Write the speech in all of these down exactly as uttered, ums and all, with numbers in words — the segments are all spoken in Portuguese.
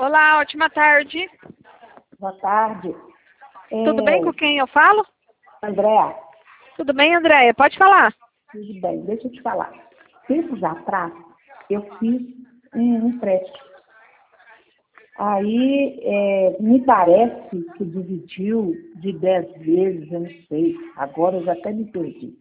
Olá, ótima tarde. Boa tarde. Tudo É, bem com quem eu falo? Andréa, Tudo bem, Andréia? Pode falar. tudo bem, deixa eu te falar. Tempos atrás, eu fiz um empréstimo. Aí, é, me parece que dividiu de dez vezes, eu não sei. Agora eu já até me perdi.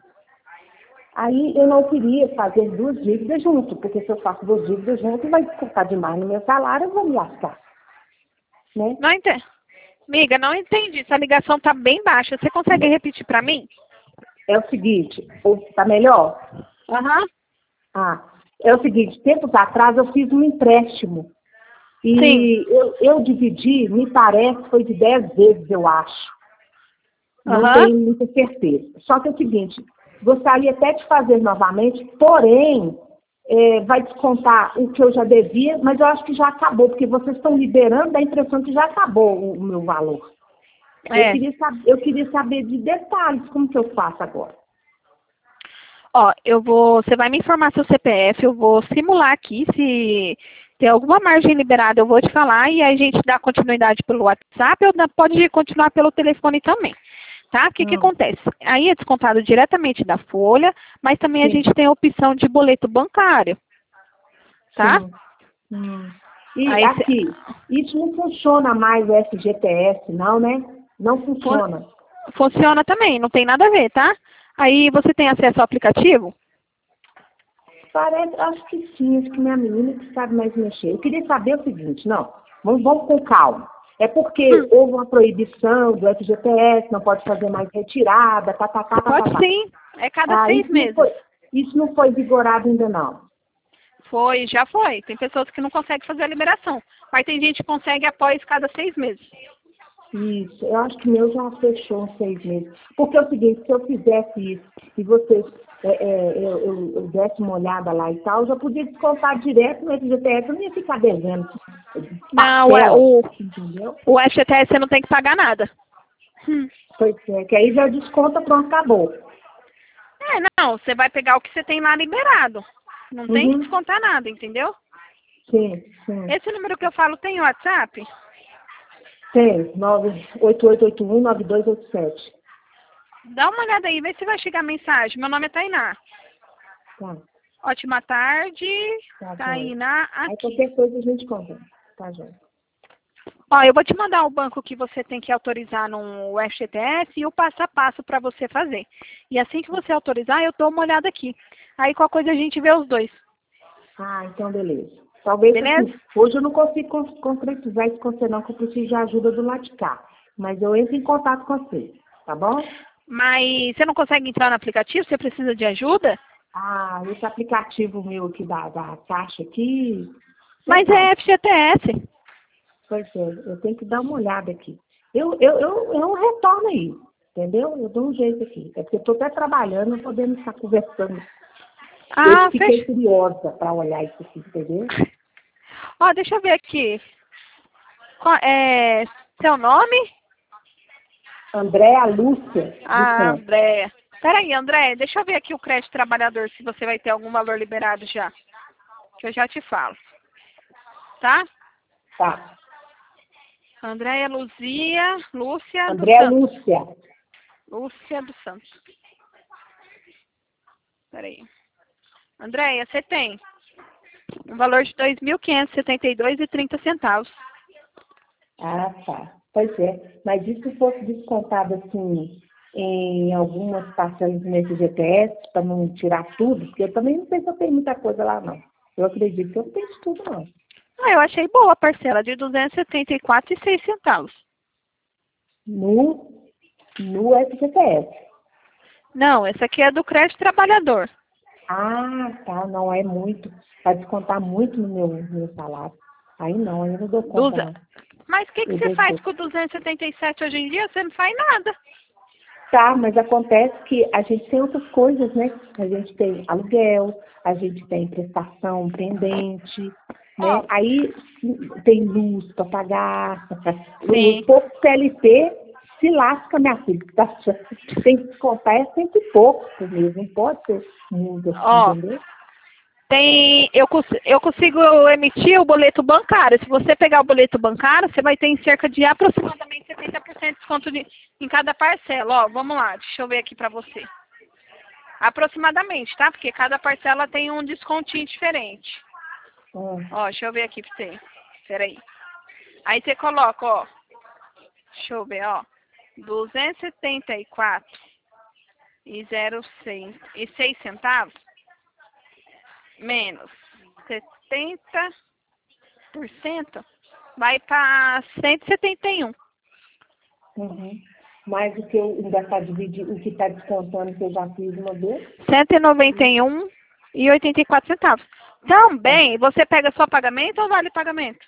Aí eu não queria fazer duas dívidas junto, porque se eu faço duas dívidas junto, vai descontar demais no meu salário, eu vou me lascar. Né? Não entendi. Amiga, não entendi. Essa ligação tá bem baixa. Você consegue repetir para mim? É o seguinte, tá melhor? Aham. Ah, é o seguinte, tempos atrás eu fiz um empréstimo. Sim. E eu, eu dividi, me parece, foi de dez vezes, eu acho. Não Aham. tenho muita certeza. Só que é o seguinte, gostaria até de fazer novamente, porém, é, vai descontar o que eu já devia, mas eu acho que já acabou, porque vocês estão liberando, dá a impressão que já acabou o, o meu valor. Eu, É. queria saber, eu queria saber de detalhes, como que eu faço agora. Ó, eu vou. Você vai me informar seu C P F, eu vou simular aqui se tem alguma margem liberada, eu vou te falar e aí a gente dá continuidade pelo WhatsApp ou dá- pode continuar pelo telefone também. Tá? O que que Hum, acontece? Aí é descontado diretamente da folha, mas também a sim, gente tem a opção de boleto bancário, tá? sim. Hum. E Aí cê- aqui, isso não funciona mais o F G T S, não, né? Não fun- funciona. funciona também, não tem nada a ver, tá? Aí você tem acesso ao aplicativo? Parece, acho que sim, acho que minha menina que sabe mais mexer. Eu queria saber o seguinte, não, vamos, vamos com calma. É porque Hum, houve uma proibição do F G T S, não pode fazer mais retirada, tá, tá, tá, tá, tá, pode tá. sim, é cada Ah, seis isso não meses. foi, isso não foi vigorado ainda não. Foi, já foi. Tem pessoas que não conseguem fazer a liberação, mas tem gente que consegue após cada seis meses. Isso, eu acho que o meu já fechou uns seis meses. Porque é o seguinte, se eu fizesse isso e vocês, é, é, eu, eu, eu desse uma olhada lá e tal, eu já podia descontar direto no F G T S, eu não ia ficar devendo Não, é, parcela, o, entendeu? o F G T S você não tem que pagar nada. Hum. Pois é, que aí já desconta, pronto, acabou. É, não, você vai pegar o que você tem lá liberado. Não tem que Uhum. descontar nada, entendeu? Sim, sim. Esse número que eu falo tem WhatsApp? Tem, nove oito oito oito um nove dois oito sete. Dá uma olhada aí, vê se vai chegar a mensagem. Meu nome é Tainá. Tá, Ótima tarde, tá, joia. Tainá Aí aqui. qualquer coisa a gente conversa. Tá, joia. Ó, eu vou te mandar o banco que você tem que autorizar no F G T S e o passo a passo para você fazer. E assim que você autorizar, eu dou uma olhada aqui. Aí qualquer coisa a gente vê os dois. Ah, então beleza. Talvez Beleza? assim, hoje eu não consigo con- concretizar isso com você não, que eu preciso de ajuda do lado de cá. Mas eu entro em contato com você, tá bom? Mas você não consegue entrar no aplicativo? Você precisa de ajuda? Ah, esse aplicativo meu aqui da, da Caixa aqui, sei Mas é não. F G T S. Pois é, eu tenho que dar uma olhada aqui. Eu, eu, eu, eu retorno aí, entendeu? Eu dou um jeito aqui. É porque eu estou até trabalhando, não podemos estar conversando. Eu Ah, fiquei fechou. curiosa para olhar isso aqui, entendeu? Ó, deixa eu ver aqui. Qual- é, seu nome? Andréa Lúcia dos Ah, Santos. Andréia. Peraí, André, deixa eu ver aqui o crédito trabalhador, se você vai ter algum valor liberado já. Que eu já te falo. Tá? Tá. Andréia Luzia, Lúcia dos Andréa Santos. Lúcia. Lúcia dos Santos. Peraí. Andréia, você tem um valor de dois mil quinhentos e setenta e dois reais e trinta centavos. Ah, tá. Pois é. Mas e se fosse descontado assim em algumas parcelas no F G T S, para não tirar tudo? Porque eu também não sei se eu tenho muita coisa lá, não. Eu acredito que eu não tenho de tudo, não. Ah, eu achei boa a parcela de duzentos e setenta e quatro reais e seis centavos. No, no F G T S. Não, essa aqui é do crédito trabalhador. Ah, tá. Não é muito. Vai descontar muito no meu, no meu salário. Aí não, aí eu não dou conta, Duze- não. Mas o que, que Eu você dou faz conta. com duzentos e setenta e sete hoje em dia? Você não faz nada. Tá, mas acontece que a gente tem outras coisas, né? A gente tem aluguel, a gente tem prestação pendente, né? Ó, Aí tem luz para pagar. O sim. pouco C L T se lasca, minha filha. Tá? Tem que contar é cento e pouco por mês, não pode ser muito assim, Ó, entendeu? Tem, eu, cons- eu consigo emitir o boleto bancário. Se você pegar o boleto bancário, você vai ter em cerca de aproximadamente setenta por cento de desconto de, em cada parcela. Ó, vamos lá, deixa eu ver aqui pra você. Aproximadamente, tá? Porque cada parcela tem um descontinho diferente. Hum. Ó, deixa eu ver aqui pra você. Peraí. Aí você coloca, ó. Deixa eu ver, ó. duzentos e setenta e quatro e zero seis e seis centavos menos setenta por cento vai para cento e setenta e um. Uhum. Mais o que eu ainda está dividindo, o que está descontando que eu já fiz uma vez? cento e noventa e um e oitenta e quatro centavos. Também, você pega só pagamento ou vale pagamento?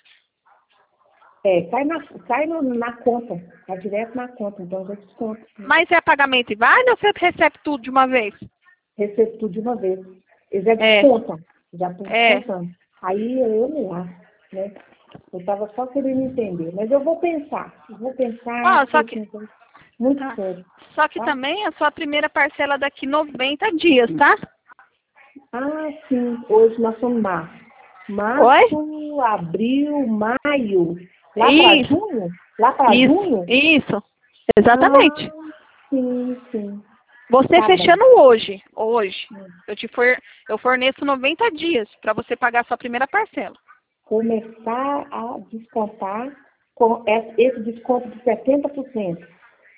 É, cai na, cai no, na conta, tá direto na conta, então eu já desconto. Mas é pagamento e vale ou você recebe tudo de uma vez? Recebo tudo de uma vez. Eles já É. descontam, já estão É. descontando. Aí eu não acho, né? Eu estava só querendo entender, mas eu vou pensar, eu vou pensar, Ó, só que, porque é muito tá. sério. Só que Tá? também a sua primeira parcela daqui noventa dias, tá? Ah, sim, hoje nós somos março. Oi? Março, abril, maio. Lá para Isso, junho? Lá para isso, junho? isso. Ah, Exatamente. sim, sim. Você Tá bem. fechando hoje, hoje, Hum. eu te for, eu forneço noventa dias para você pagar a sua primeira parcela. Começar a descontar com esse desconto de setenta por cento.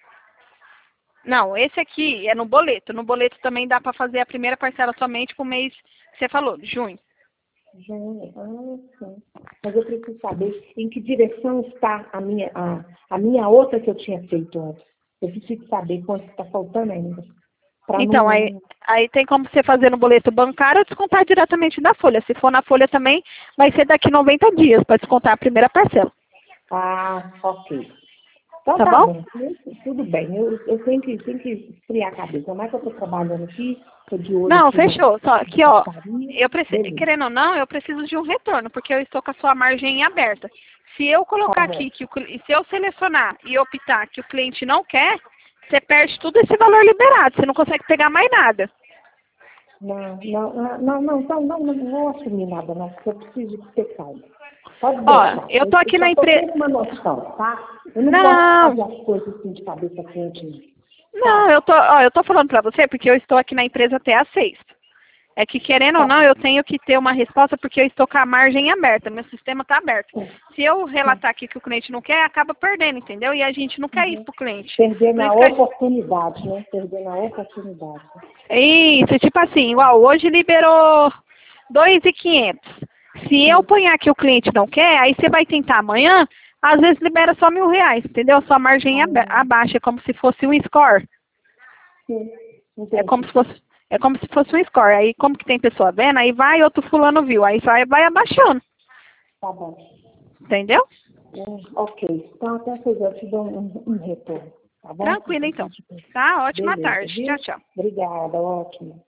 Não, esse aqui é no boleto. No boleto também dá para fazer a primeira parcela somente pro mês que você falou, junho. Junho, ah, sim. Mas eu preciso saber em que direção está a minha, a, a minha outra que eu tinha feito antes. Eu preciso saber quanto está faltando ainda. Pra Então, não... aí, aí tem como você fazer no boleto bancário ou descontar diretamente da folha. Se for na folha também, vai ser daqui noventa dias para descontar a primeira parcela. Ah, ok. Então Tá tá bom? bom, tudo bem. Eu, eu tenho, que, tenho que esfriar a cabeça. Mas que eu estou trabalhando aqui, estou de olho Não, aqui na fechou. Só que, ó, portaria. eu preciso, Beleza, querendo ou não, eu preciso de um retorno, porque eu estou com a sua margem aberta. Se eu tá colocar bom. aqui, que o, cli- se eu selecionar e optar que o cliente não quer, você perde tudo esse valor liberado, você não consegue pegar mais nada. Não, não, não, não, não, então não, não, não vou assumir nada, não, porque eu preciso de ter calma. Pode Ó, deixar. eu Eu, tô eu aqui só na estou empresa. tendo uma noção, tá? Eu não posso Não, fazer as coisas assim de cabeça quente. não, eu tô, ó, eu tô falando pra você porque eu estou aqui na empresa até às seis. É que, querendo ou Tá não, bom. eu tenho que ter uma resposta porque eu estou com a margem aberta, meu sistema está aberto. Se eu relatar aqui que o cliente não quer, acaba perdendo, entendeu? E a gente não quer isso Uhum. pro cliente. Perder Por na isso que a- oportunidade, né? Perder na oportunidade. Isso, tipo assim, igual, hoje liberou dois mil e quinhentos. Se eu Sim, ponhar que o cliente não quer, aí você vai tentar amanhã, às vezes libera só mil reais, entendeu? Sua margem é aba- ah, abaixa, é como se fosse um score. sim, É como se entendi. fosse, é como se fosse um score. Aí como que tem pessoa vendo, aí vai outro fulano viu, aí vai, vai abaixando, Tá bom. entendeu? Hum, ok. Então até vocês eu te dou um, um retorno, tá bom? Tranquilo então. Tá? Ótima Beleza, tarde. viu? Tchau, tchau. Obrigada, ótimo.